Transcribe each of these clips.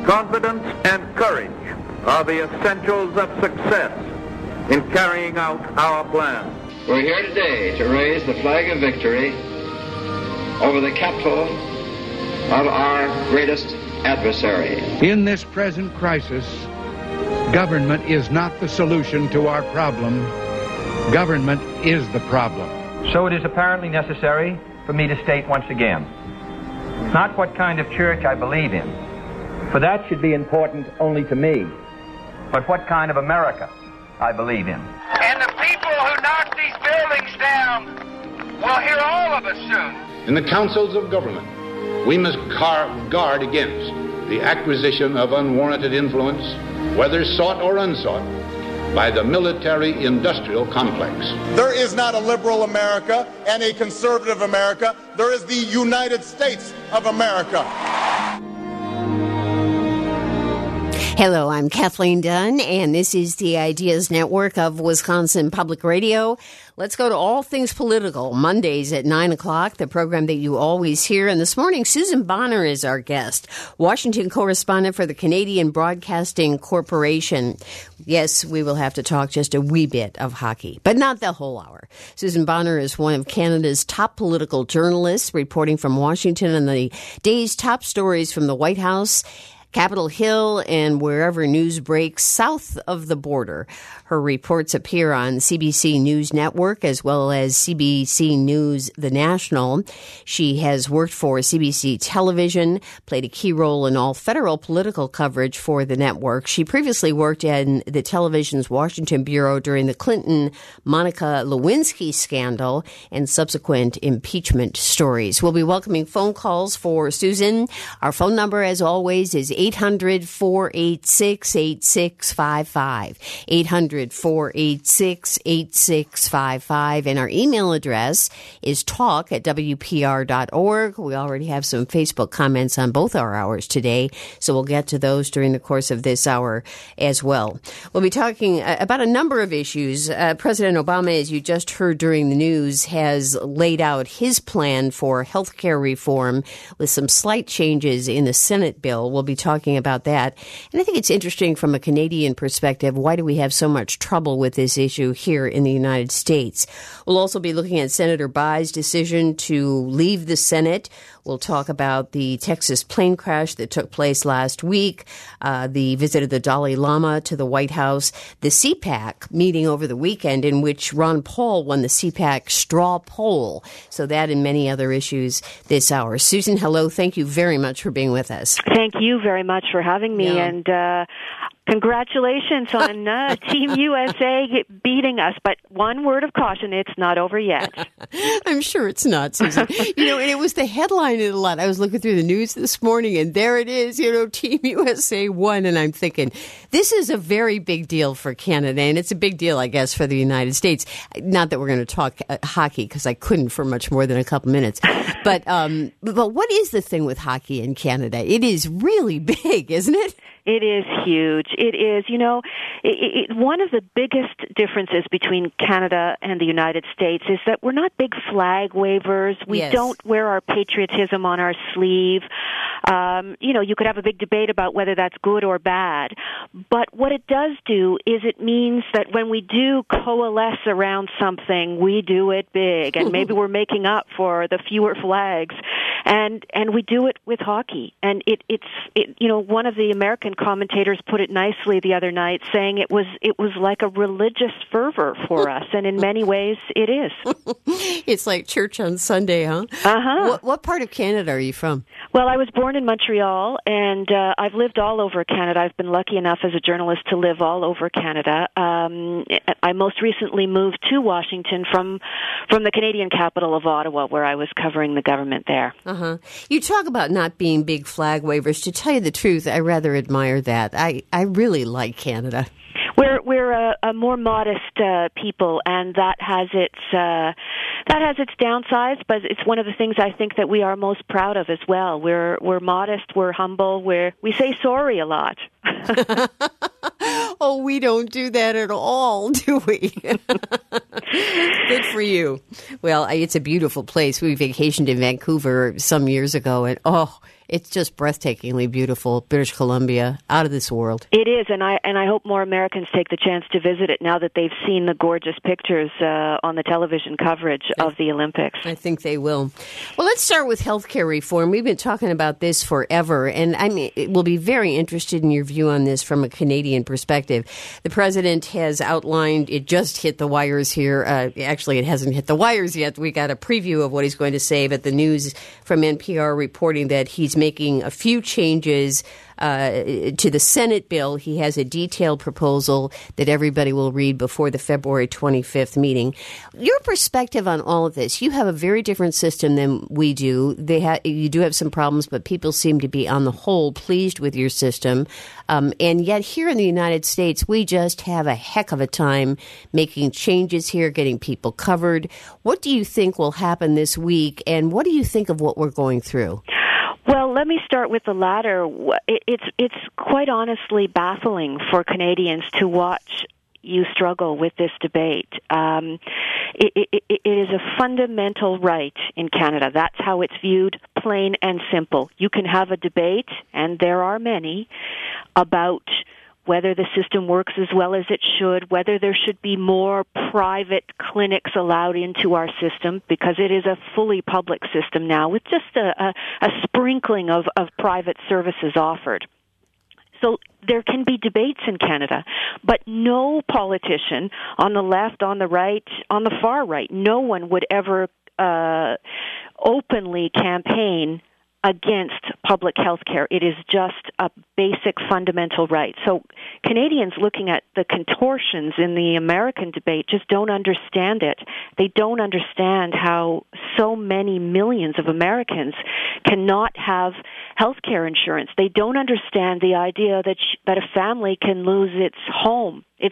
Confidence and courage are the essentials of success in carrying out our plan. We're here today to raise the flag of victory over the capital of our greatest adversary. In this present crisis, government is not the solution to our problem. Government is the problem. So it is apparently necessary for me to state once again, not what kind of church I believe in, for that should be important only to me, but what kind of America I believe in. And the people who knock these buildings down will hear all of us soon. In the councils of government, we must guard against the acquisition of unwarranted influence, whether sought or unsought, by the military-industrial complex. There is not a liberal America and a conservative America. There is the United States of America. Hello, I'm Kathleen Dunn, and this is the Ideas Network of Wisconsin Public Radio. Let's go to All Things Political, Mondays at 9 o'clock, the program that you always hear. And this morning, Susan Bonner is our guest, Washington correspondent for the Canadian Broadcasting Corporation. Yes, we will have to talk just a wee bit of hockey, but not the whole hour. Susan Bonner is one of Canada's top political journalists, reporting from Washington on the day's top stories from the White House, Capitol Hill, and wherever news breaks south of the border. Her reports appear on CBC News Network as well as CBC News The National. She has worked for CBC Television, played a key role in all federal political coverage for the network. She previously worked in the television's Washington bureau during the Clinton-Monica Lewinsky scandal and subsequent impeachment stories. We'll be welcoming phone calls for Susan. Our phone number, as always, is 800-486-8655. 800-486-8655. And our email address is talk@wpr.org. We already have some Facebook comments on both our hours today, so we'll get to those during the course of this hour as well. We'll be talking about a number of issues. President Obama, as you just heard during the news, has laid out his plan for health care reform with some slight changes in the Senate bill. We'll be talking about that. And I think it's interesting from a Canadian perspective. Why do we have so much trouble with this issue here in the United States? We'll also be looking at Senator Bayh's decision to leave the Senate. We'll talk about the Texas plane crash that took place last week, the visit of the Dalai Lama to the White House, the CPAC meeting over the weekend in which Ron Paul won the CPAC straw poll. So that and many other issues this hour. Susan, hello. Thank you very much for being with us. Thank you very much for having me. Yeah. And congratulations on Team USA beating us. But one word of caution, it's not over yet. I'm sure it's not, Susan. And it was the headline in a lot. I was looking through the news this morning, and there it is, Team USA won. And I'm thinking, this is a very big deal for Canada, and it's a big deal, I guess, for the United States. Not that we're going to talk hockey, because I couldn't for much more than a couple minutes. But what is the thing with hockey in Canada? It is really big, isn't it? It is huge. It is, one of the biggest differences between Canada and the United States is that we're not big flag wavers. We don't wear our patriotism on our sleeve. You could have a big debate about whether that's good or bad. But what it does do is it means that when we do coalesce around something, we do it big. And maybe we're making up for the fewer flags. And we do it with hockey. And it's one of the American commentators put it nicely the other night, saying it was like a religious fervor for us, and in many ways it is. It's like church on Sunday, huh? Uh-huh. What part of Canada are you from? Well, I was born in Montreal, and I've lived all over Canada. I've been lucky enough as a journalist to live all over Canada. I most recently moved to Washington from the Canadian capital of Ottawa, where I was covering the government there. Uh-huh. You talk about not being big flag wavers. To tell you the truth, I rather admire that. I really like Canada. We're a more modest people, and that has its downsides. But it's one of the things I think that we are most proud of as well. We're modest. We're humble. We say sorry a lot. Oh, we don't do that at all, do we? Good for you. Well, it's a beautiful place. We vacationed in Vancouver some years ago, and It's just breathtakingly beautiful. British Columbia, out of this world. It is, and I hope more Americans take the chance to visit it now that they've seen the gorgeous pictures on the television coverage of the Olympics. I think they will. Well, let's start with healthcare reform. We've been talking about this forever, and we'll be very interested in your view on this from a Canadian perspective. The president has outlined, it just hit the wires here. Actually, it hasn't hit the wires yet. We got a preview of what he's going to say, but the news from NPR reporting that he's making a few changes to the Senate bill. He has a detailed proposal that everybody will read before the February 25th meeting. Your perspective on all of this, you have a very different system than we do. You do have some problems, but people seem to be, on the whole, pleased with your system. And yet here in the United States, we just have a heck of a time making changes here, getting people covered. What do you think will happen this week, and what do you think of what we're going through? Well, let me start with the latter. It's quite honestly baffling for Canadians to watch you struggle with this debate. It is a fundamental right in Canada. That's how it's viewed, plain and simple. You can have a debate, and there are many, about whether the system works as well as it should, whether there should be more private clinics allowed into our system, because it is a fully public system now with just a sprinkling of private services offered. So there can be debates in Canada, but no politician on the left, on the right, on the far right, no one would ever openly campaign against public health care. It is just a basic fundamental right. So Canadians looking at the contortions in the American debate just don't understand it. They don't understand how so many millions of Americans cannot have health care insurance. They don't understand the idea that a family can lose its home, its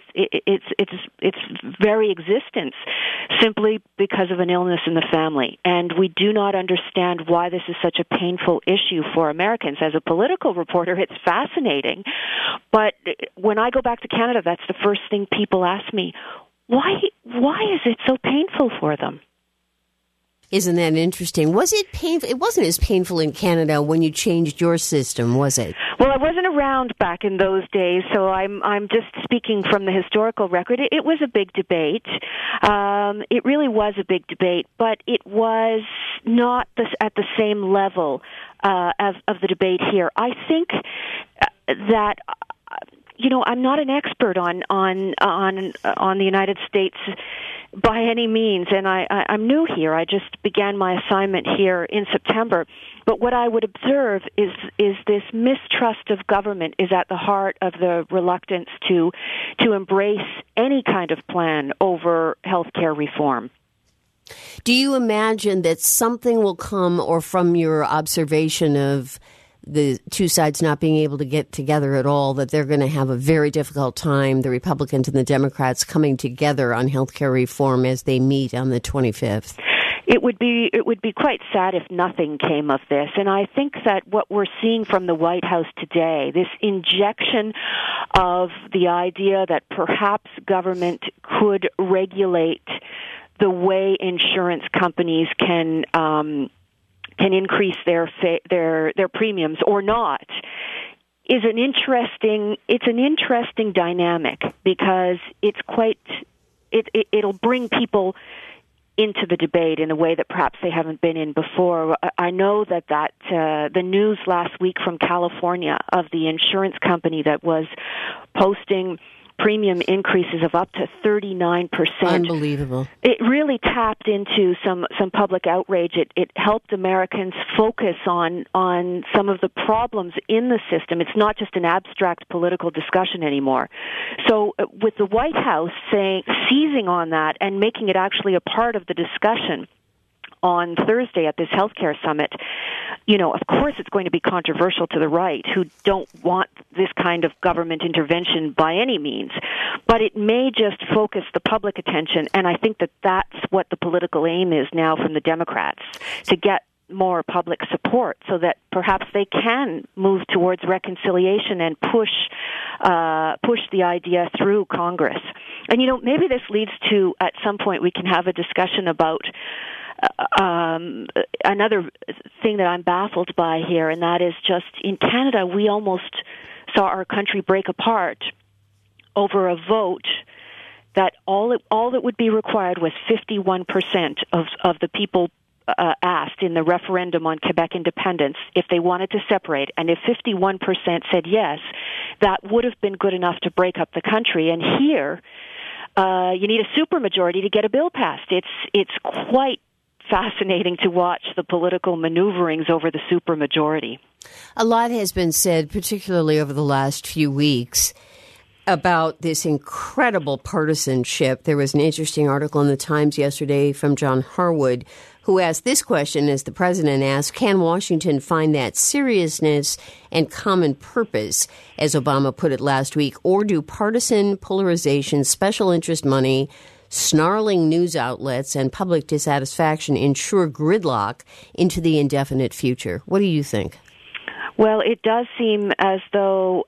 very existence, simply because of an illness in the family. And we do not understand why this is such a painful issue for Americans. As a political reporter, it's fascinating. But when I go back to Canada, that's the first thing people ask me. Why is it so painful for them? Isn't that interesting? Was it painful? It wasn't as painful in Canada when you changed your system, was it? Well, I wasn't around back in those days, so I'm just speaking from the historical record. It was a big debate. It really was a big debate, but it was not at the same level of the debate here. I think that I'm not an expert on the United States by any means, and I'm new here. I just began my assignment here in September. But what I would observe is this mistrust of government is at the heart of the reluctance to embrace any kind of plan over health care reform. Do you imagine that something will come, or from your observation of the two sides not being able to get together at all, that they're going to have a very difficult time, the Republicans and the Democrats, coming together on health care reform as they meet on the 25th? It would be quite sad if nothing came of this. And I think that what we're seeing from the White House today, this injection of the idea that perhaps government could regulate the way insurance companies can increase their premiums or not, is an interesting dynamic, because it'll bring people into the debate in a way that perhaps they haven't been in before. I know that the news last week from California of the insurance company that was posting premium increases of up to 39%. Unbelievable. It really tapped into some public outrage. It helped Americans focus on some of the problems in the system. It's not just an abstract political discussion anymore. So with the White House seizing on that and making it actually a part of the discussion on Thursday at this healthcare summit, of course it's going to be controversial to the right, who don't want this kind of government intervention by any means. But it may just focus the public attention, and I think that that's what the political aim is now from the Democrats, to get more public support so that perhaps they can move towards reconciliation and push the idea through Congress. And, maybe this leads to, at some point, we can have a discussion about another thing that I'm baffled by here, and that is just in Canada, we almost saw our country break apart over a vote that all that would be required was 51% of the people asked in the referendum on Quebec independence if they wanted to separate, and if 51% said yes, that would have been good enough to break up the country. And here, you need a supermajority to get a bill passed. It's quite fascinating to watch the political maneuverings over the supermajority. A lot has been said, particularly over the last few weeks, about this incredible partisanship. There was an interesting article in the Times yesterday from John Harwood, who asked this question, as the president asked, can Washington find that seriousness and common purpose, as Obama put it last week, or do partisan polarization, special interest money, snarling news outlets, and public dissatisfaction ensure gridlock into the indefinite future? What do you think? Well, it does seem as though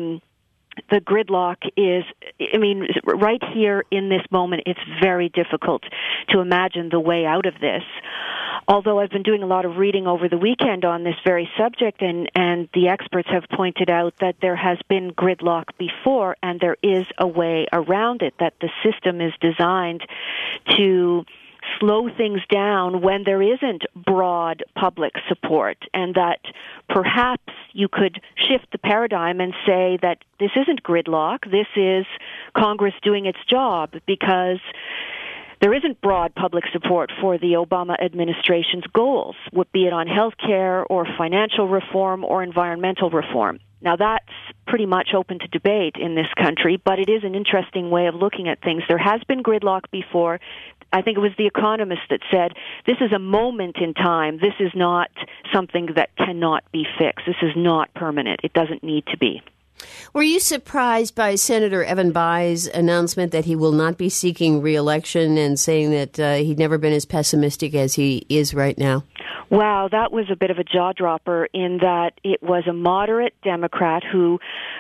the gridlock is, right here in this moment, it's very difficult to imagine the way out of this. Although I've been doing a lot of reading over the weekend on this very subject, and the experts have pointed out that there has been gridlock before, and there is a way around it, that the system is designed to slow things down when there isn't broad public support, and that perhaps you could shift the paradigm and say that this isn't gridlock, this is Congress doing its job, because there isn't broad public support for the Obama administration's goals, be it on health care or financial reform or environmental reform. Now, that's pretty much open to debate in this country, but it is an interesting way of looking at things. There has been gridlock before. I think it was The Economist that said, this is a moment in time. This is not something that cannot be fixed. This is not permanent. It doesn't need to be. Were you surprised by Senator Evan Bayh's announcement that he will not be seeking re-election, and saying that he'd never been as pessimistic as he is right now? Wow, that was a bit of a jaw-dropper, in that it was a moderate Democrat who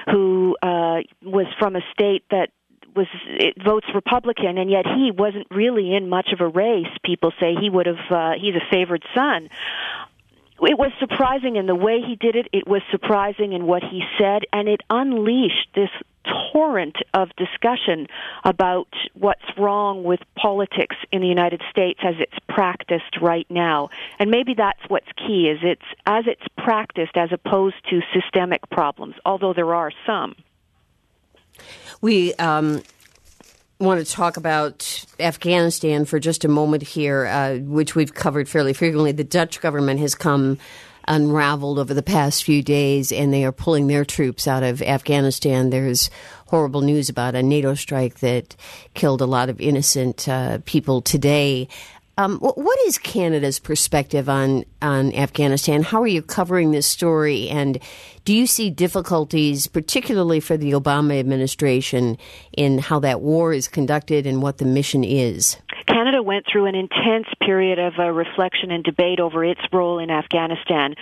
was from a state that votes Republican, and yet he wasn't really in much of a race. People say he's a favored son. It was surprising in the way he did it. It was surprising in what he said, and it unleashed this torrent of discussion about what's wrong with politics in the United States as it's practiced right now. And maybe that's what's key, is it's practiced as opposed to systemic problems, although there are some. We want to talk about Afghanistan for just a moment here, which we've covered fairly frequently. The Dutch government has come unraveled over the past few days, and they are pulling their troops out of Afghanistan. There's horrible news about a NATO strike that killed a lot of innocent people today. What is Canada's perspective on Afghanistan? How are you covering this story? And do you see difficulties, particularly for the Obama administration, in how that war is conducted and what the mission is? Canada went through an intense period of reflection and debate over its role in Afghanistan.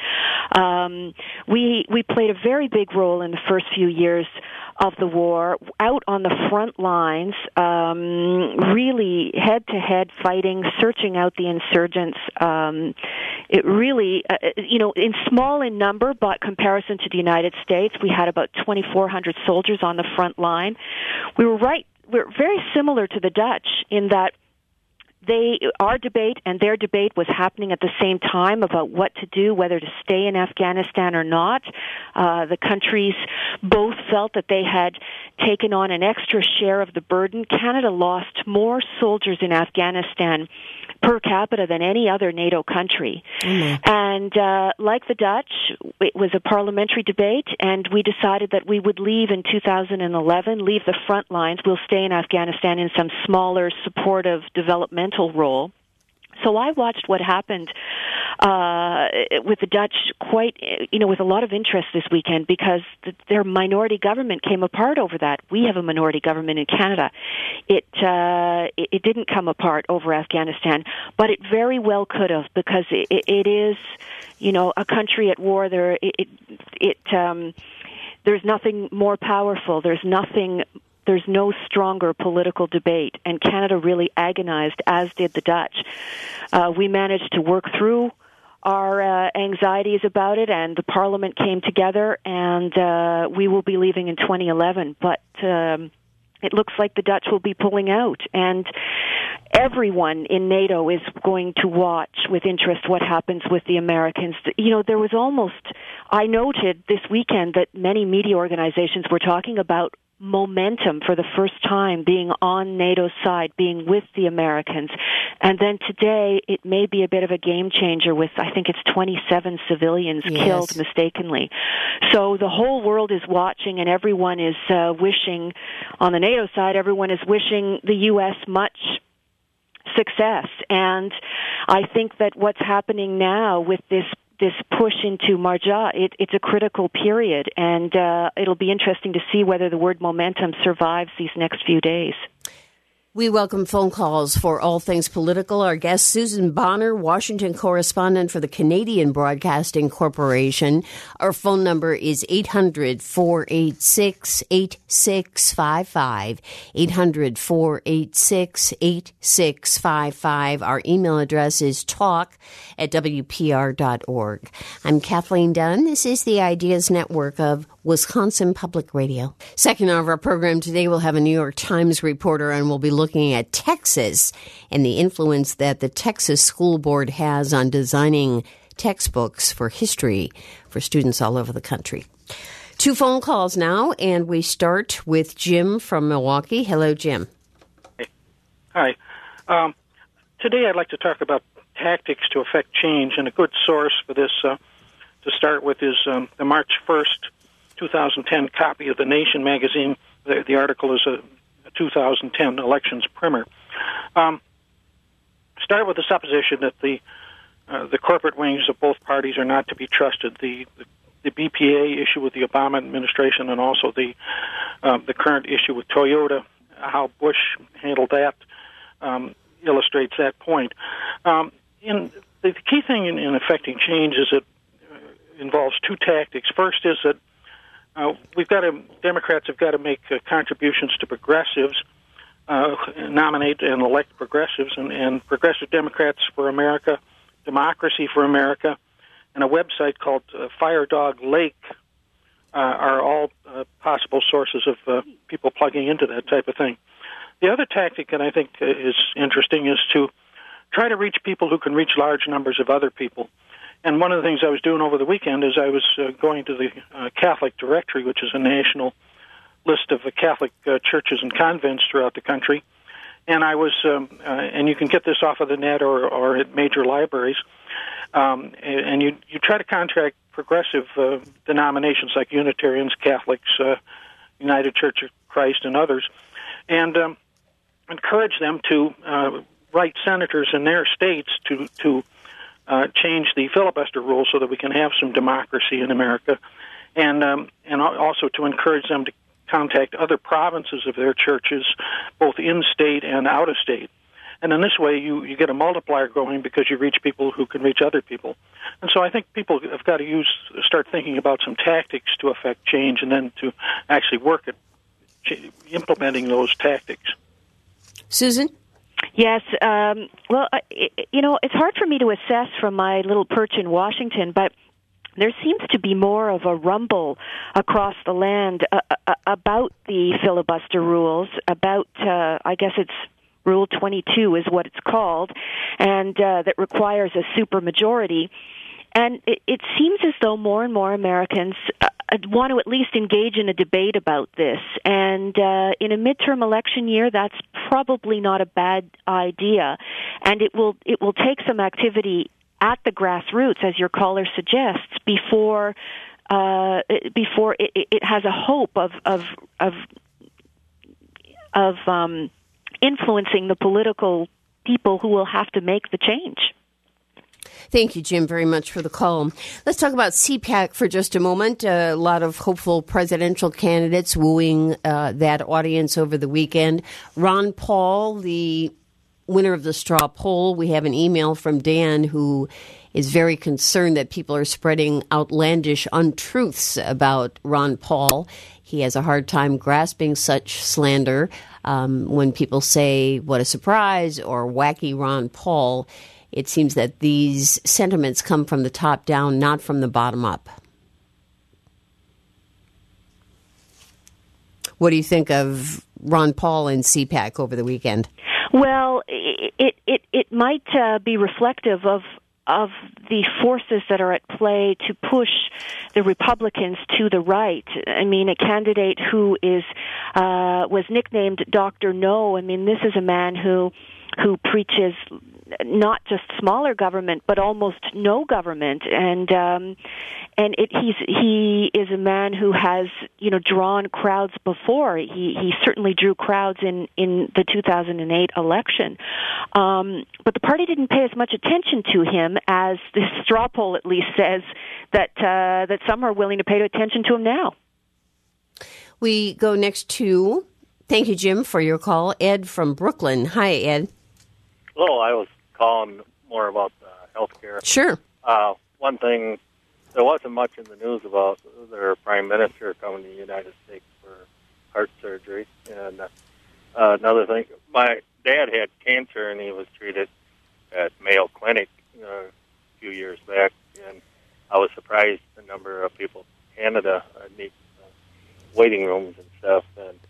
We played a very big role in the first few years of the war, out on the front lines, really head-to-head fighting, searching out the insurgents. It really, in small in number, but comparison to the United States, we had about 2,400 soldiers on the front line. We're very similar to the Dutch in that our debate and their debate was happening at the same time about what to do, whether to stay in Afghanistan or not. The countries both felt that they had taken on an extra share of the burden. Canada lost more soldiers in Afghanistan per capita than any other NATO country. Mm-hmm. And like the Dutch, it was a parliamentary debate, and we decided that we would leave in 2011, leave the front lines. We'll stay in Afghanistan in some smaller, supportive, developmental role. So I watched what happened with the Dutch with a lot of interest this weekend, because their minority government came apart over that. We have a minority government in Canada. It didn't come apart over Afghanistan, but it very well could have, because it is, a country at war. There's nothing more powerful. There's there's no stronger political debate, and Canada really agonized, as did the Dutch. We managed to work through our anxieties about it, and the Parliament came together, and we will be leaving in 2011. But it looks like the Dutch will be pulling out, and everyone in NATO is going to watch with interest what happens with the Americans. You know, there was almost, I noted this weekend that many media organizations were talking about momentum for the first time being on NATO's side, being with the Americans. And then today, it may be a bit of a game changer with, I think it's 27 civilians killed mistakenly. So the whole world is watching, and everyone is wishing, on the NATO side, everyone is wishing the U.S. much success. And I think that what's happening now with this push into Marja, it's a critical period, and it'll be interesting to see whether the word momentum survives these next few days. We welcome phone calls for all things political. Our guest, Susan Bonner, Washington correspondent for the Canadian Broadcasting Corporation. Our phone number is 800-486-8655, 800-486-8655. Our email address is talk@wpr.org. I'm Kathleen Dunn. This is the Ideas Network of Wisconsin Public Radio. Second hour of our program today, we'll have a New York Times reporter, and we'll be looking at Texas and the influence that the Texas School Board has on designing textbooks for history for students all over the country. 2 phone calls now, and we start with Jim from Milwaukee. Hello, Jim. Hi. Today I'd like to talk about tactics to affect change, and a good source for this to start with is the March 1st, 2010 copy of The Nation magazine. The article is a 2010 elections primer. Start with the supposition that the corporate wings of both parties are not to be trusted. The BPA issue with the Obama administration, and also the current issue with Toyota, how Bush handled that, illustrates that point. The key thing in affecting change is it involves 2 tactics. First is that Democrats have got to make contributions to progressives, nominate and elect progressives, and Progressive Democrats for America, Democracy for America, and a website called Firedog Lake are all possible sources of people plugging into that type of thing. The other tactic that I think is interesting is to try to reach people who can reach large numbers of other people. And one of the things I was doing over the weekend is I was going to the Catholic Directory, which is a national list of Catholic churches and convents throughout the country. And I was, and you can get this off of the net or at major libraries. And you try to contact progressive denominations like Unitarians, Catholics, United Church of Christ, and others, and encourage them to write senators in their states to change the filibuster rules so that we can have some democracy in America, and also to encourage them to contact other provinces of their churches, both in state and out of state. And in this way, you get a multiplier going because you reach people who can reach other people. And so I think people have got to start thinking about some tactics to affect change, and then to actually work at implementing those tactics. Susan? Yes. Well, it's hard for me to assess from my little perch in Washington, but there seems to be more of a rumble across the land about the filibuster rules, about, I guess it's Rule 22 is what it's called, and that requires a supermajority. And it seems as though more and more Americans want to at least engage in a debate about this. And in a midterm election year, that's probably not a bad idea. And it will take some activity at the grassroots, as your caller suggests, before it has a hope of influencing the political people who will have to make the change. Thank you, Jim, very much for the call. Let's talk about CPAC for just a moment. A lot of hopeful presidential candidates wooing that audience over the weekend. Ron Paul, the winner of the straw poll. We have an email from Dan who is very concerned that people are spreading outlandish untruths about Ron Paul. He has a hard time grasping such slander. When people say, what a surprise, or wacky Ron Paul, it seems that these sentiments come from the top down, not from the bottom up. What do you think of Ron Paul and CPAC over the weekend? Well, it might be reflective of the forces that are at play to push the Republicans to the right. I mean, a candidate who was nicknamed Dr. No. I mean, this is a man who preaches not just smaller government, but almost no government, and he is a man who has drawn crowds before. He certainly drew crowds in the 2008 election, but the party didn't pay as much attention to him as this straw poll at least says that some are willing to pay attention to him now. We go next to, thank you, Jim, for your call, Ed from Brooklyn. Hi, Ed. Hello, I was calling more about health care. Sure. One thing, there wasn't much in the news about their prime minister coming to the United States for heart surgery. And another thing, my dad had cancer and he was treated at Mayo Clinic a few years back. And I was surprised the number of people in Canada need waiting rooms and stuff.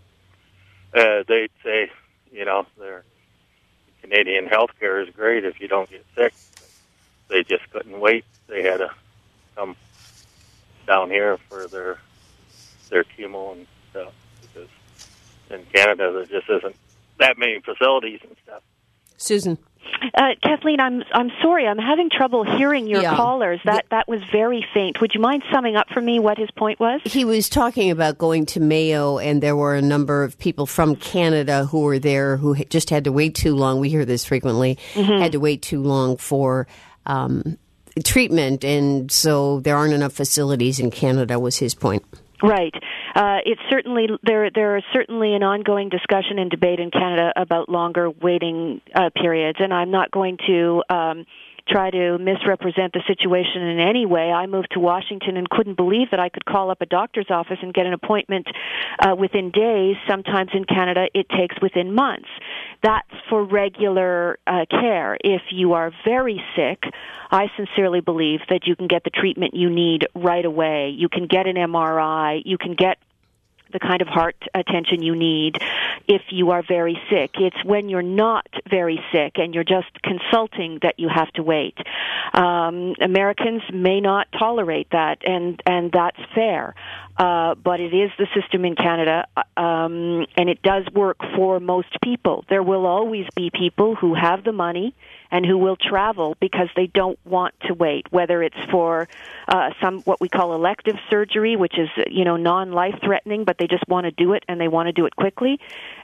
And they'd say, their Canadian health care is great if you don't get sick. They just couldn't wait. They had to come down here for their chemo and stuff, because in Canada there just isn't that many facilities and stuff. Susan. Kathleen, I'm sorry. I'm having trouble hearing your callers. That was very faint. Would you mind summing up for me what his point was? He was talking about going to Mayo, and there were a number of people from Canada who were there who just had to wait too long. We hear this frequently. Had to wait too long for treatment, and so there aren't enough facilities in Canada, was his point. Right. It's certainly there is certainly an ongoing discussion and debate in Canada about longer waiting periods, and I'm not going to try to misrepresent the situation in any way. I moved to Washington and couldn't believe that I could call up a doctor's office and get an appointment within days. Sometimes in Canada it takes within months. That's for regular care. If you are very sick, I sincerely believe that you can get the treatment you need right away. You can get an MRI. You can get the kind of heart attention you need if you are very sick. It's when you're not very sick and you're just consulting that you have to wait. Americans may not tolerate that, and that's fair. But it is the system in Canada, and it does work for most people. There will always be people who have the money and who will travel because they don't want to wait, whether it's for some what we call elective surgery, which is non-life-threatening, but they just want to do it and they want to do it quickly,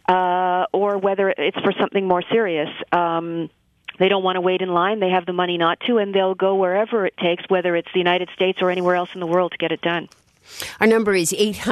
or whether it's for something more serious. They don't want to wait in line. They have the money not to, and they'll go wherever it takes, whether it's the United States or anywhere else in the world, to get it done. Our number is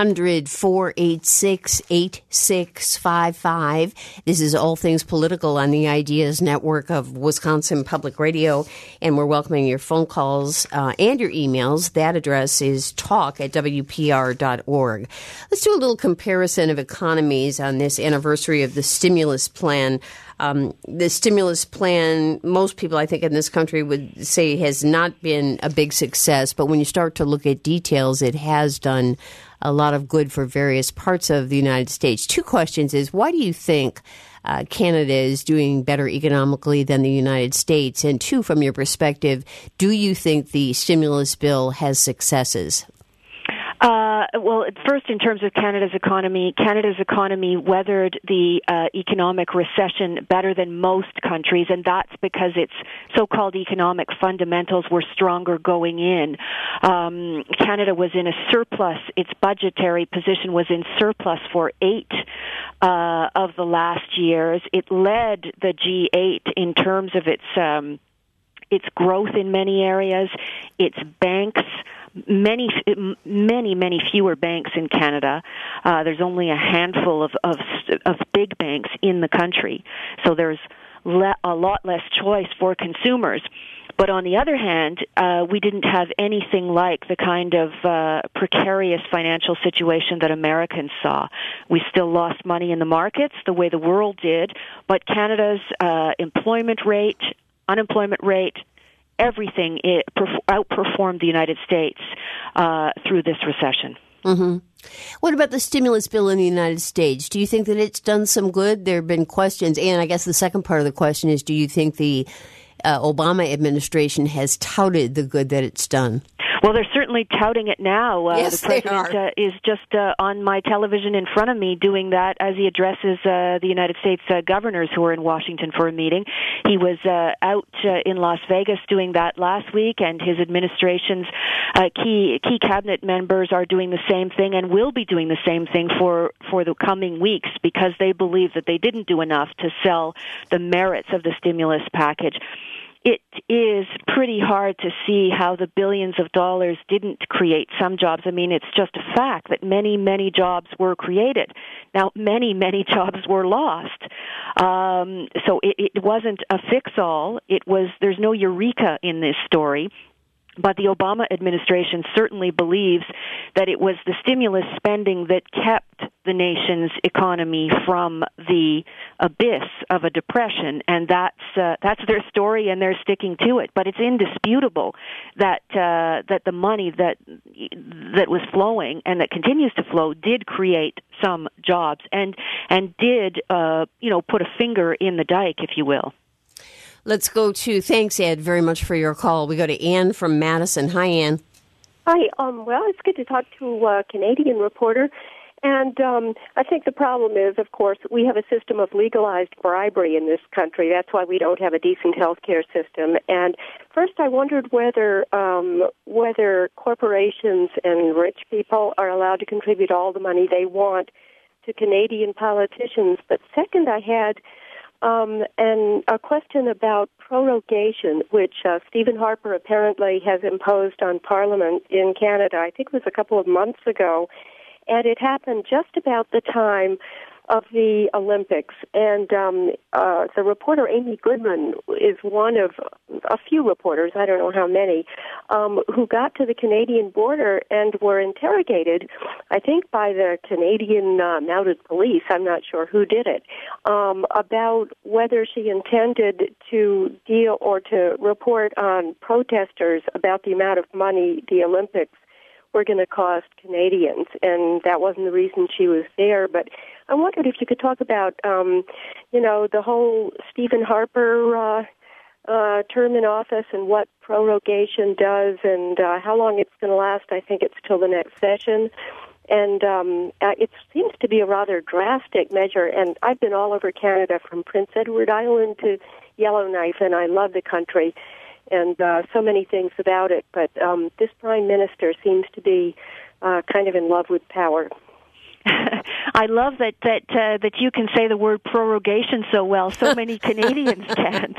800-486-8655. This is All Things Political on the Ideas Network of Wisconsin Public Radio, and we're welcoming your phone calls and your emails. That address is talk@wpr.org. Let's do a little comparison of economies on this anniversary of the stimulus plan. The stimulus plan, most people, I think, in this country would say has not been a big success. But when you start to look at details, it has done a lot of good for various parts of the United States. Two questions is, why do you think Canada is doing better economically than the United States? And two, from your perspective, do you think the stimulus bill has successes? Well, first, in terms of Canada's economy weathered the economic recession better than most countries, and that's because its so-called economic fundamentals were stronger going in. Canada was in a surplus. Its budgetary position was in surplus for 8 of the last years. It led the G8 in terms of its growth in many areas, its banks. Many fewer banks in Canada. There's only a handful of big banks in the country, so there's a lot less choice for consumers. But on the other hand, we didn't have anything like the kind of precarious financial situation that Americans saw. We still lost money in the markets the way the world did, but Canada's unemployment rate, everything outperformed the United States through this recession. Mm-hmm. What about the stimulus bill in the United States? Do you think that it's done some good? There have been questions, and I guess the second part of the question is, do you think the Obama administration has touted the good that it's done? Well, they're certainly touting it now. Yes, the president is just on my television in front of me doing that as he addresses the United States governors who are in Washington for a meeting. He was out in Las Vegas doing that last week, and his administration's key cabinet members are doing the same thing and will be doing the same thing for the coming weeks, because they believe that they didn't do enough to sell the merits of the stimulus package. It is pretty hard to see how the billions of dollars didn't create some jobs. I mean, it's just a fact that many, many jobs were created. Now, many, many jobs were lost. So it wasn't a fix-all. There's no eureka in this story. But the Obama administration certainly believes that it was the stimulus spending that kept the nation's economy from the abyss of a depression, and that's their story, and they're sticking to it. But it's indisputable that the money that was flowing and that continues to flow did create some jobs and did put a finger in the dike, if you will. Let's go to, thanks, Ed, very much for your call. We go to Ann from Madison. Hi, Ann. Hi. Well, it's good to talk to a Canadian reporter. And I think the problem is, of course, we have a system of legalized bribery in this country. That's why we don't have a decent health care system. And first I wondered whether corporations and rich people are allowed to contribute all the money they want to Canadian politicians. But second, I had and a question about prorogation, which Stephen Harper apparently has imposed on Parliament in Canada. I think it was a couple of months ago, and it happened just about the time of the Olympics. And the reporter Amy Goodman is one of a few reporters, I don't know how many, who got to the Canadian border and were interrogated, I think by the Canadian mounted police, I'm not sure who did it, about whether she intended to deal or to report on protesters about the amount of money the Olympics were going to cost Canadians, and that wasn't the reason she was there. But I wondered if you could talk about, the whole Stephen Harper term in office and what prorogation does and how long it's going to last. I think it's till the next session. And it seems to be a rather drastic measure, and I've been all over Canada from Prince Edward Island to Yellowknife, and I love the country and so many things about it. But this Prime Minister seems to be kind of in love with power. I love that you can say the word prorogation so well. So many Canadians can't.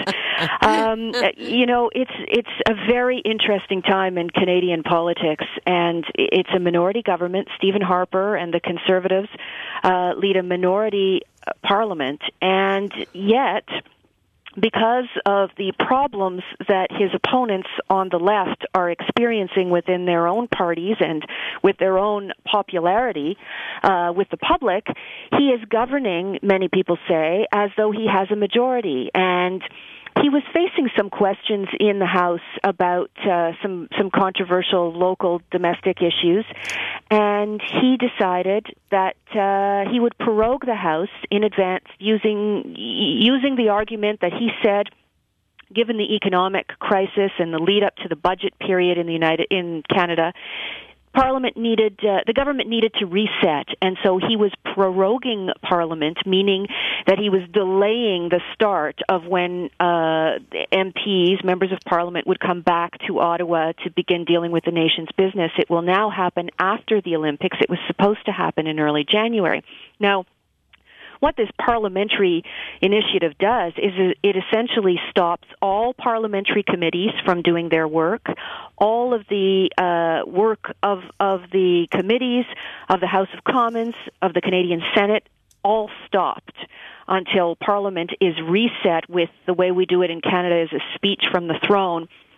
It's a very interesting time in Canadian politics, and it's a minority government. Stephen Harper and the Conservatives lead a minority parliament, and yet, because of the problems that his opponents on the left are experiencing within their own parties and with their own popularity with the public, he is governing, many people say, as though he has a majority. And he was facing some questions in the House about some controversial local domestic issues, and he decided that he would prorogue the House in advance using the argument that he said, given the economic crisis and the lead up to the budget period in Canada, the government needed to reset, and so he was proroguing Parliament, meaning that he was delaying the start of when MPs, members of Parliament, would come back to Ottawa to begin dealing with the nation's business. It will now happen after the Olympics. It was supposed to happen in early January. Now, what this parliamentary initiative does is it essentially stops all parliamentary committees from doing their work. All of the work of the committees, of the House of Commons, of the Canadian Senate, all stopped until Parliament is reset with the way we do it in Canada is a speech from the throne,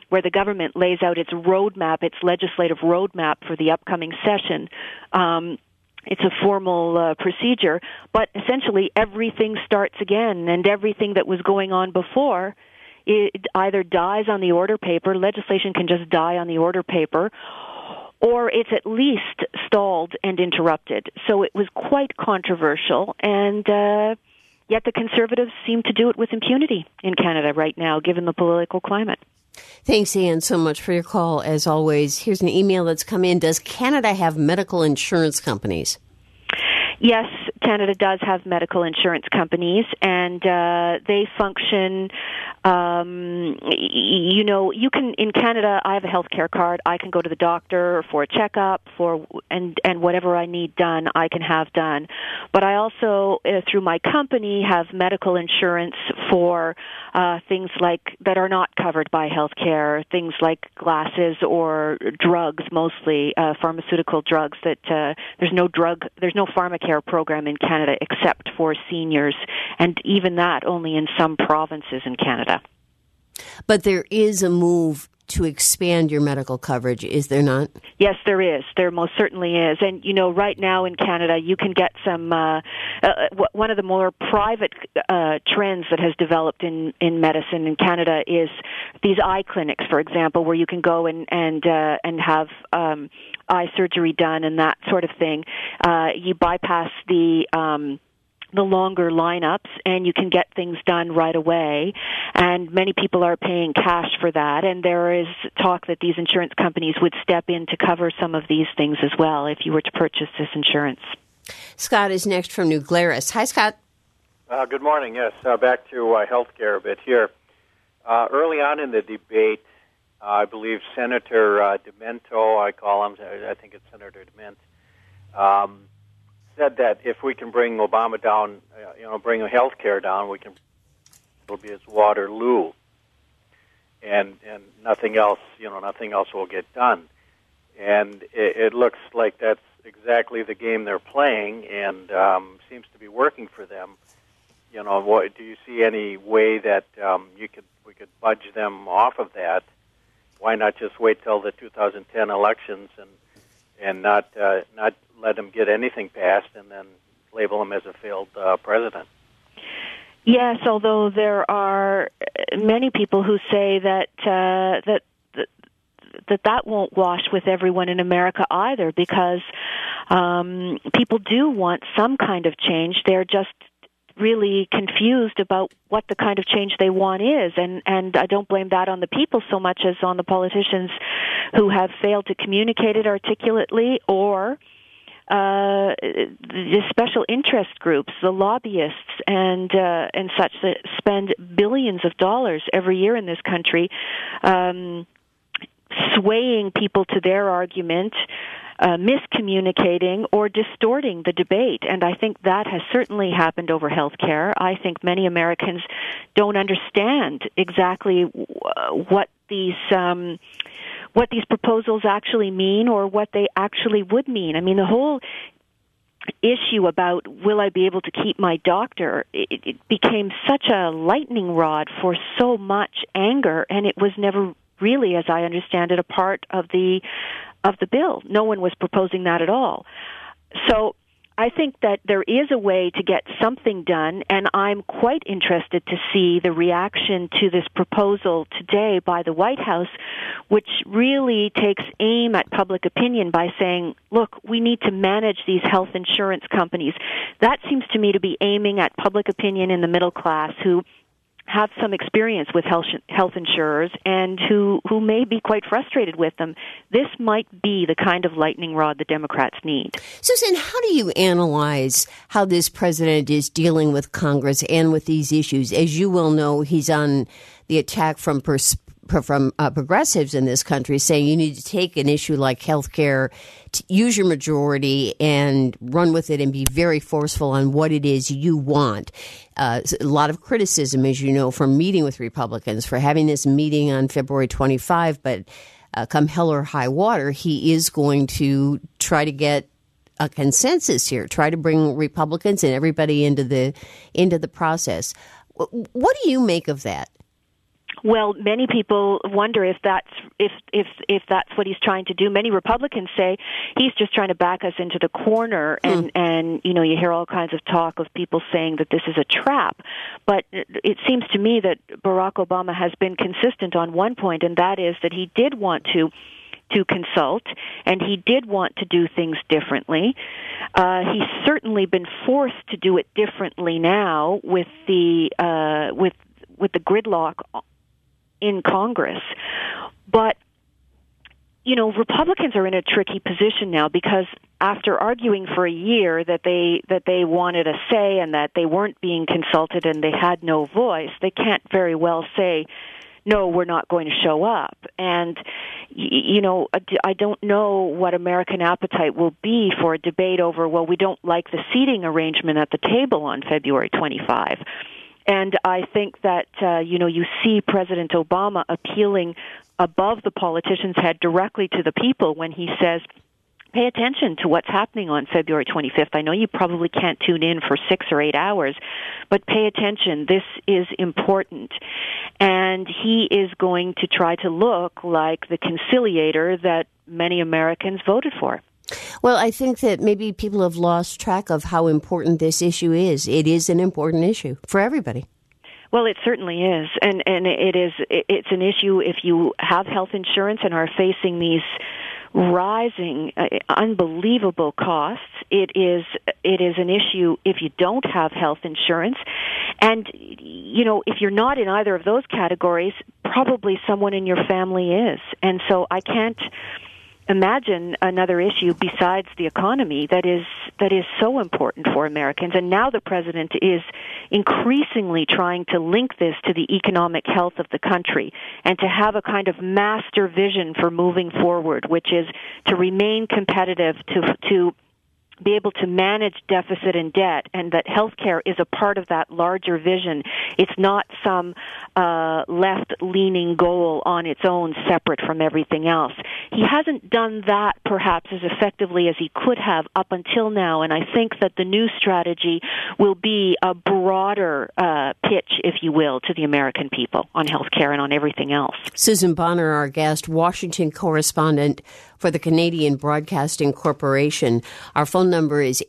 where the government lays out its roadmap, its legislative roadmap for the upcoming session. It's a formal procedure, but essentially everything starts again, and everything that was going on before, it either dies on the order paper, legislation can just die on the order paper, or it's at least stalled and interrupted. So it was quite controversial, and yet the Conservatives seem to do it with impunity in Canada right now, given the political climate. Thanks, Anne, so much for your call, as always. Here's an email that's come in. Does Canada have medical insurance companies? Yes, Canada does have medical insurance companies, and they function, you can, in Canada, I have a health care card. I can go to the doctor for a checkup, and whatever I need done, I can have done. But I also, through my company, have medical insurance for things like that are not covered by health care, things like glasses or drugs, mostly pharmaceutical drugs that there's no pharmacare program in Canada except for seniors, and even that only in some provinces in Canada. But there is a move to expand your medical coverage, is there not? Yes, there is. There most certainly is. And, right now in Canada, you can get some, one of the more private trends that has developed in medicine in Canada is these eye clinics, for example, where you can go and have eye surgery done and that sort of thing. You bypass the longer lineups, and you can get things done right away. And many people are paying cash for that. And there is talk that these insurance companies would step in to cover some of these things as well if you were to purchase this insurance. Scott is next from New Glarus. Hi, Scott. Good morning. Yes, back to healthcare a bit here. Early on in the debate, I believe Senator Demento, I think it's Senator Dement, said that if we can bring Obama down, bring health care down, it'll be his Waterloo, and nothing else, nothing else will get done. And it looks like that's exactly the game they're playing, and seems to be working for them. What, do you see any way that we could budge them off of that? Why not just wait till the 2010 elections and not let him get anything passed and then label him as a failed president? Yes, although there are many people who say that won't wash with everyone in America either, because people do want some kind of change. They're just really confused about what the kind of change they want is, and I don't blame that on the people so much as on the politicians who have failed to communicate it articulately, or the special interest groups, the lobbyists, and such that spend billions of dollars every year in this country, swaying people to their argument, miscommunicating or distorting the debate. And I think that has certainly happened over health care. I think many Americans don't understand exactly what these proposals actually mean or what they actually would mean. I mean, the whole issue about will I be able to keep my doctor, it became such a lightning rod for so much anger, and it was never really, as I understand it, a part of the bill. No one was proposing that at all. So I think that there is a way to get something done, and I'm quite interested to see the reaction to this proposal today by the White House, which really takes aim at public opinion by saying, look, we need to manage these health insurance companies. That seems to me to be aiming at public opinion in the middle class who have some experience with health insurers and who may be quite frustrated with them. This might be the kind of lightning rod the Democrats need. Susan, how do you analyze how this president is dealing with Congress and with these issues? As you well know, he's on the attack from progressives in this country, saying you need to take an issue like health care, use your majority and run with it and be very forceful on what it is you want. A lot of criticism, as you know, from meeting with Republicans for having this meeting on February 25, but come hell or high water, he is going to try to get a consensus here, try to bring Republicans and everybody into the process. What do you make of that? Well, many people wonder if that's what he's trying to do. Many Republicans say he's just trying to back us into the corner, and you hear all kinds of talk of people saying that this is a trap. But it seems to me that Barack Obama has been consistent on one point, and that is that he did want to consult, and he did want to do things differently. He's certainly been forced to do it differently now with the gridlock in Congress. But Republicans are in a tricky position now, because after arguing for a year that they wanted a say and that they weren't being consulted and they had no voice, they can't very well say, no, we're not going to show up. And, I don't know what American appetite will be for a debate over, well, we don't like the seating arrangement at the table on February 25. And I think that, you see President Obama appealing above the politician's head directly to the people when he says, pay attention to what's happening on February 25th. I know you probably can't tune in for 6 or 8 hours, but pay attention. This is important. And he is going to try to look like the conciliator that many Americans voted for. Well, I think that maybe people have lost track of how important this issue is. It is an important issue for everybody. Well, it certainly is, and it's an issue if you have health insurance and are facing these rising, unbelievable costs. It is an issue if you don't have health insurance, and if you're not in either of those categories, probably someone in your family is, and so I can't imagine another issue besides the economy that is so important for Americans. And now the president is increasingly trying to link this to the economic health of the country and to have a kind of master vision for moving forward, which is to remain competitive, to be able to manage deficit and debt, and that healthcare is a part of that larger vision. It's not some left-leaning goal on its own, separate from everything else. He hasn't done that perhaps as effectively as he could have up until now, and I think that the new strategy will be a broader pitch, if you will, to the American people on healthcare and on everything else. Susan Bonner, our guest, Washington correspondent for the Canadian Broadcasting Corporation. Our phone number is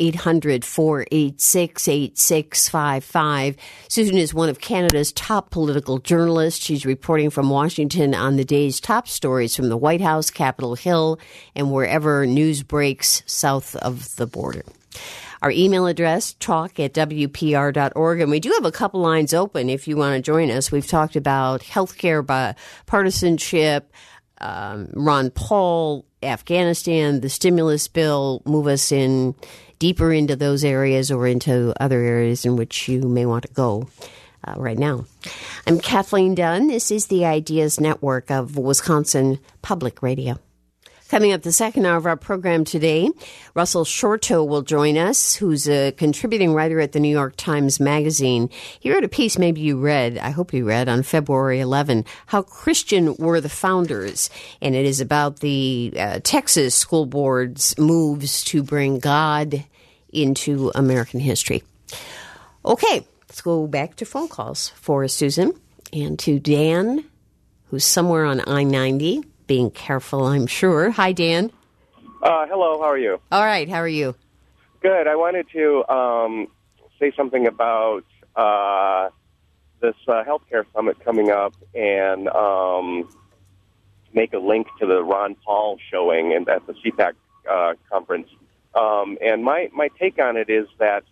800-486-8655. Susan is one of Canada's top political journalists. She's reporting from Washington on the day's top stories from the White House, Capitol Hill, and wherever news breaks south of the border. Our email address, talk@wpr.org. And we do have a couple lines open if you want to join us. We've talked about healthcare partisanship, Ron Paul, Afghanistan, the stimulus bill, move us in deeper into those areas or into other areas in which you may want to go right now. I'm Kathleen Dunn. This is the Ideas Network of Wisconsin Public Radio. Coming up the second hour of our program today, Russell Shorto will join us, who's a contributing writer at the New York Times Magazine. He wrote a piece maybe you read, I hope you read, on February 11, How Christian Were the Founders. And it is about the Texas school board's moves to bring God into American history. Okay, let's go back to phone calls for Susan and to Dan, who's somewhere on I-90. Being careful, I'm sure. Hi, Dan. Hello, how are you? All right, how are you? Good. I wanted to say something about this healthcare summit coming up and make a link to the Ron Paul showing at the CPAC conference. And my take on it is that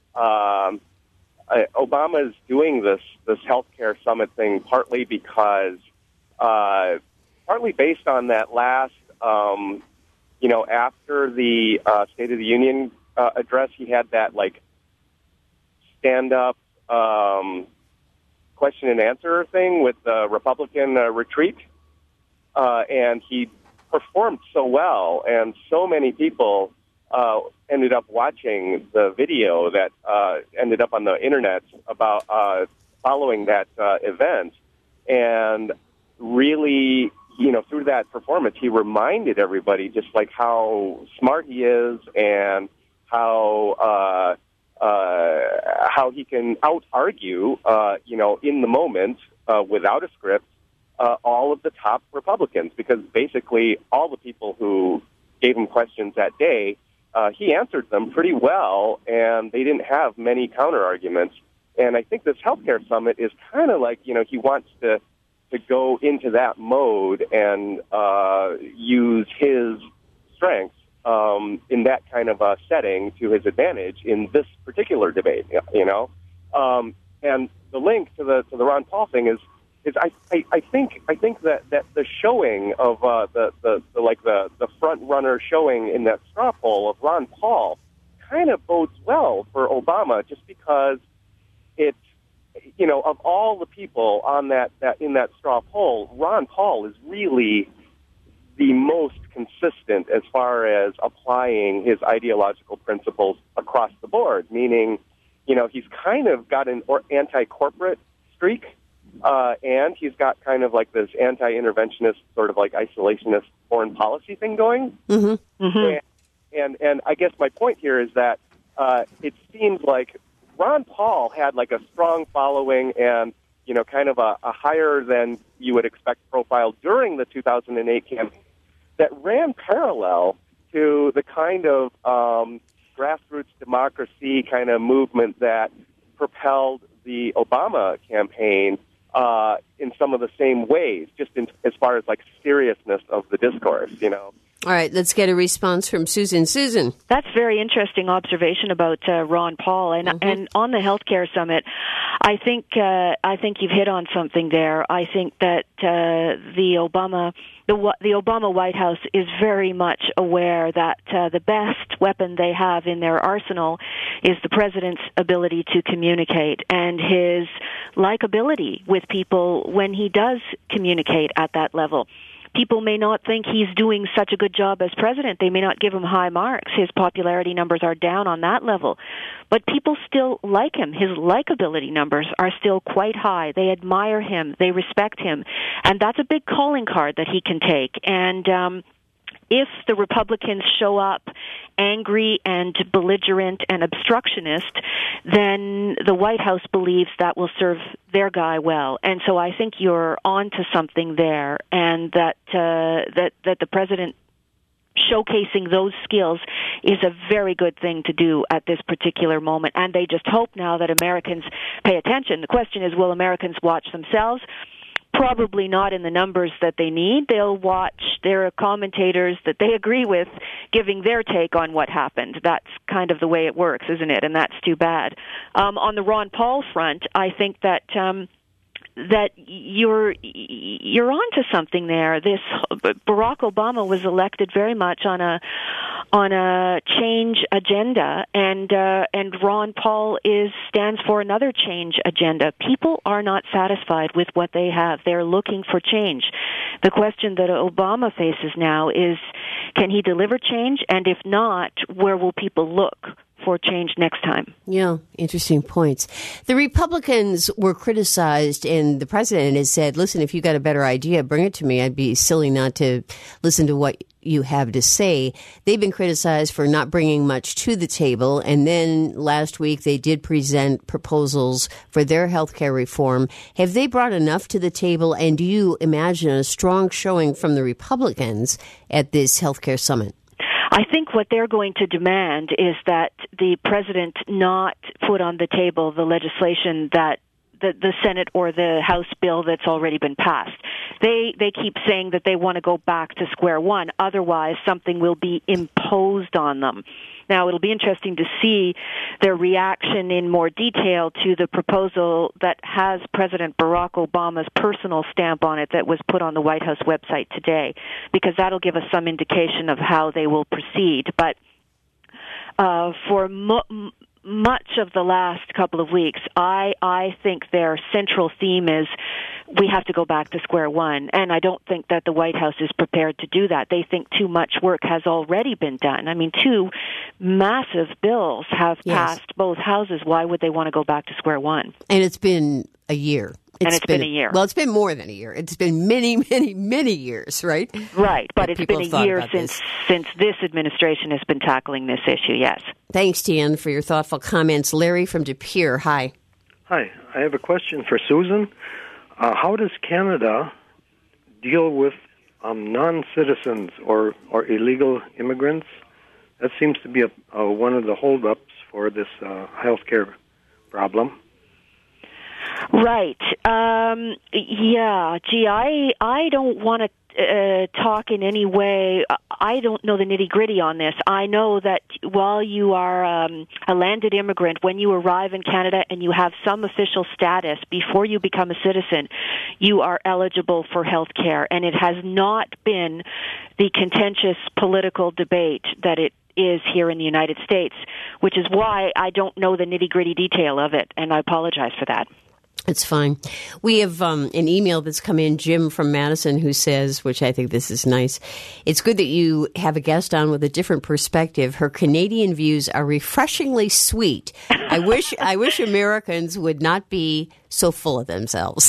Obama is doing this healthcare summit thing partly because partly based on that last, after the State of the Union address, he had that, stand-up question and answer thing with the Republican retreat. And he performed so well, and so many people ended up watching the video that ended up on the Internet about following that event. And really, through that performance, he reminded everybody just how smart he is and how he can out-argue, in the moment without a script all of the top Republicans, because basically all the people who gave him questions that day, he answered them pretty well, and they didn't have many counter-arguments. And I think this healthcare summit is kind of like, he wants to go into that mode and use his strengths in that kind of a setting to his advantage in this particular debate, And the link to the Ron Paul thing is I think that the showing of the front runner showing in that straw poll of Ron Paul kind of bodes well for Obama, just because it's, of all the people on that in that straw poll, Ron Paul is really the most consistent as far as applying his ideological principles across the board, meaning, he's kind of got an anti-corporate streak, and he's got kind of like this anti-interventionist, sort of like isolationist foreign policy thing going. Mm-hmm. Mm-hmm. And I guess my point here is that it seems like Ron Paul had like a strong following and, kind of a higher than you would expect profile during the 2008 campaign that ran parallel to the kind of grassroots democracy kind of movement that propelled the Obama campaign in some of the same ways, just as far as like seriousness of the discourse, All right, let's get a response from Susan. Susan. That's very interesting observation about Ron Paul, and on the healthcare summit, I think you've hit on something there. I think that the Obama White House is very much aware that the best weapon they have in their arsenal is the president's ability to communicate and his likability with people when he does communicate at that level. People may not think he's doing such a good job as president. They may not give him high marks. His popularity numbers are down on that level. But people still like him. His likability numbers are still quite high. They admire him. They respect him. And that's a big calling card that he can take. And if the Republicans show up angry and belligerent and obstructionist, then the White House believes that will serve their guy well. And so I think you're on to something there, and that the president showcasing those skills is a very good thing to do at this particular moment. And they just hope now that Americans pay attention. The question is, will Americans watch themselves? Probably not in the numbers that they need. They'll watch their commentators that they agree with giving their take on what happened. That's kind of the way it works, isn't it? And that's too bad. On the Ron Paul front, I think that you're onto something there. This Barack Obama was elected very much on a change agenda, and Ron Paul stands for another change agenda. People are not satisfied with what they have. They're looking for change. The question that Obama faces now is, can he deliver change? And if not, where will people look for change next time? Yeah, interesting points. The Republicans were criticized, and the president has said, listen, if you got a better idea, bring it to me. I'd be silly not to listen to what you have to say. They've been criticized for not bringing much to the table, and then last week they did present proposals for their health care reform. Have they brought enough to the table, and do you imagine a strong showing from the Republicans at this health care summit? I think what they're going to demand is that the president not put on the table the legislation that the Senate or the House bill that's already been passed. They keep saying that they want to go back to square one. Otherwise, something will be imposed on them. Now, it'll be interesting to see their reaction in more detail to the proposal that has President Barack Obama's personal stamp on it that was put on the White House website today, because that'll give us some indication of how they will proceed. But for much of the last couple of weeks, I think their central theme is we have to go back to square one, and I don't think that the White House is prepared to do that. They think too much work has already been done. I mean, 2 massive bills have passed both houses. Why would they want to go back to square one? And it's been a year. It's been a year. Well, it's been more than a year. It's been many, many, many years, right? Right, but it's been a year since this administration has been tackling this issue, yes. Thanks, Dan, for your thoughtful comments. Larry from De Pere, hi. Hi, I have a question for Susan. How does Canada deal with non-citizens or illegal immigrants? That seems to be one of the holdups for this healthcare problem. Right. Yeah. Gee, I don't want to talk in any way. I don't know the nitty-gritty on this. I know that while you are a landed immigrant, when you arrive in Canada and you have some official status before you become a citizen, you are eligible for health care. And it has not been the contentious political debate that it is here in the United States, which is why I don't know the nitty-gritty detail of it, and I apologize for that. It's fine. We have an email that's come in, Jim from Madison, who says, which I think this is nice, it's good that you have a guest on with a different perspective. Her Canadian views are refreshingly sweet. I wish Americans would not be so full of themselves.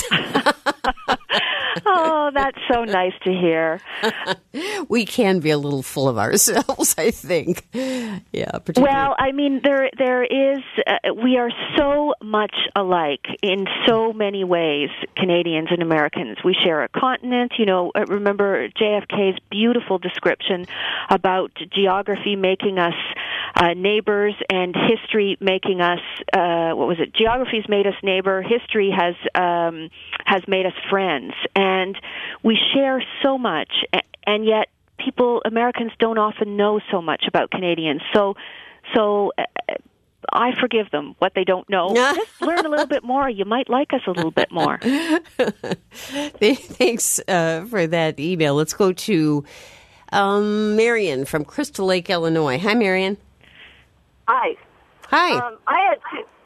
Oh, that's so nice to hear. We can be a little full of ourselves, I think. Yeah. Well, I mean, there is. We are so much alike in so many ways, Canadians and Americans. We share a continent. You know, remember JFK's beautiful description about geography making us neighbors and history making us. What was it? Geography's made us neighbor. History has made us friends. And we share so much, and yet Americans don't often know so much about Canadians. So I forgive them what they don't know. Just learn a little bit more. You might like us a little bit more. Thanks for that email. Let's go to Marion from Crystal Lake, Illinois. Hi, Marion. Hi. Hi. I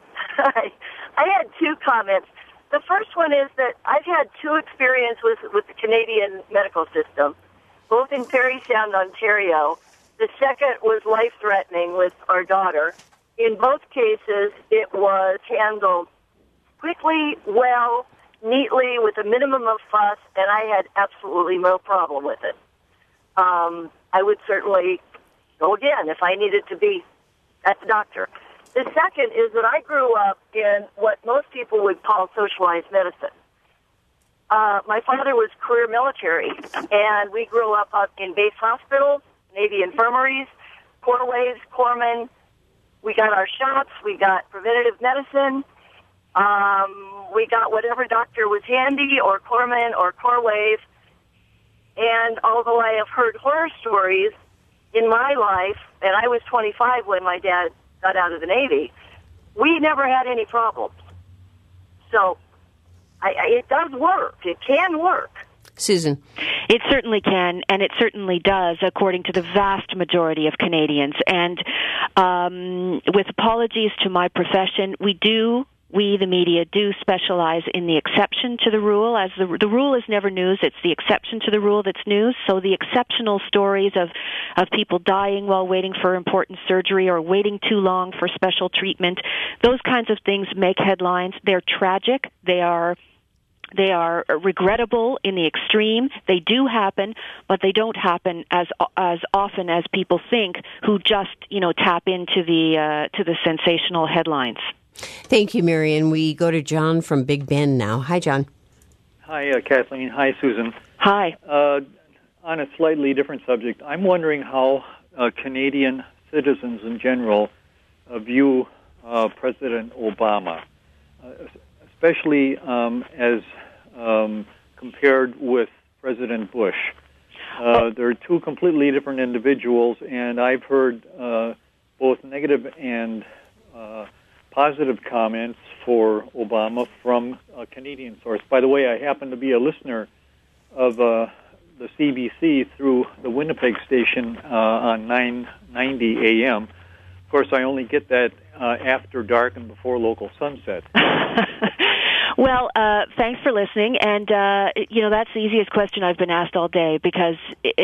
had two comments. The first one is that I've had two experiences with the Canadian medical system, both in Parry Sound, Ontario. The second was life-threatening with our daughter. In both cases, it was handled quickly, well, neatly, with a minimum of fuss, and I had absolutely no problem with it. I would certainly go again if I needed to be at the doctor. The second is that I grew up in what most people would call socialized medicine. My father was career military, and we grew up in base hospitals, Navy infirmaries, Corps waves, corpsmen. We got our shots. We got preventative medicine. We got whatever doctor was handy, or corpsman, or Corps wave. And although I have heard horror stories in my life, and I was 25 when my dad got out of the Navy, we never had any problems. So it does work. It can work. Susan. It certainly can, and it certainly does, according to the vast majority of Canadians. And with apologies to my profession, we, the media, do specialize in the exception to the rule. As the rule is never news, it's the exception to the rule that's news. So the exceptional stories of people dying while waiting for important surgery or waiting too long for special treatment, those kinds of things make headlines. They're tragic. They are regrettable in the extreme. They do happen, but they don't happen as often as people think, who just tap into the sensational headlines. Thank you, Marion. We go to John from Big Bend now. Hi, John. Hi, Kathleen. Hi, Susan. Hi. On a slightly different subject, I'm wondering how Canadian citizens in general view President Obama, especially as compared with President Bush. They're two completely different individuals, and I've heard both negative and positive comments for Obama from a Canadian source. By the way, I happen to be a listener of the CBC through the Winnipeg station on 990 AM. Of course, I only get that after dark and before local sunset. Well, thanks for listening. And, that's the easiest question I've been asked all day, because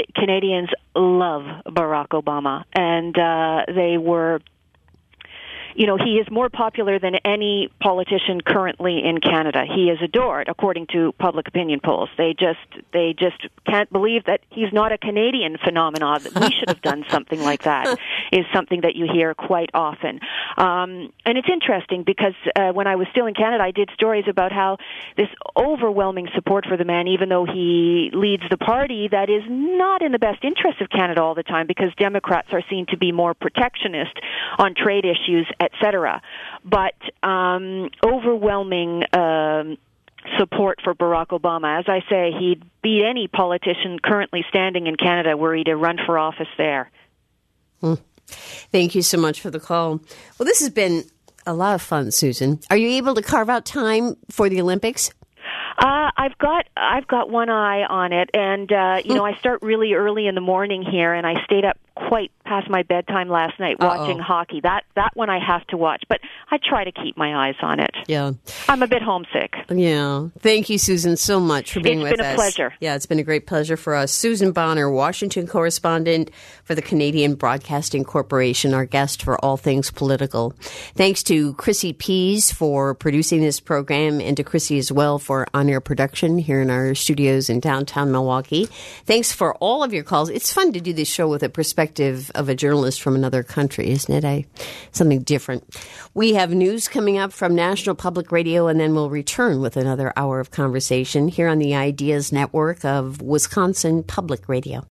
Canadians love Barack Obama. And they were he is more popular than any politician currently in Canada. He is adored, according to public opinion polls. They just can't believe that he's not a Canadian phenomenon, that we should have done something like that, is something that you hear quite often. And it's interesting because when I was still in Canada, I did stories about how this overwhelming support for the man, even though he leads the party that is not in the best interest of Canada all the time, because Democrats are seen to be more protectionist on trade issues, etc. But overwhelming support for Barack Obama. As I say, he'd beat any politician currently standing in Canada were he to run for office there. Thank you so much for the call. Well, this has been a lot of fun, Susan. Are you able to carve out time for the Olympics? I've got one eye on it, and I start really early in the morning here, and I stayed up quite past my bedtime last night watching hockey. That one I have to watch, but I try to keep my eyes on it. Yeah, I'm a bit homesick. Yeah, thank you, Susan, so much for being with us. It's been a pleasure. Yeah, it's been a great pleasure for us. Susan Bonner, Washington correspondent for the Canadian Broadcasting Corporation, our guest for All Things Political. Thanks to Chrissy Pease for producing this program, and to Chrissy as well for on-air production here in our studios in downtown Milwaukee. Thanks for all of your calls. It's fun to do this show with a perspective of a journalist from another country, isn't it? Something different. We have news coming up from National Public Radio, and then we'll return with another hour of conversation here on the Ideas Network of Wisconsin Public Radio.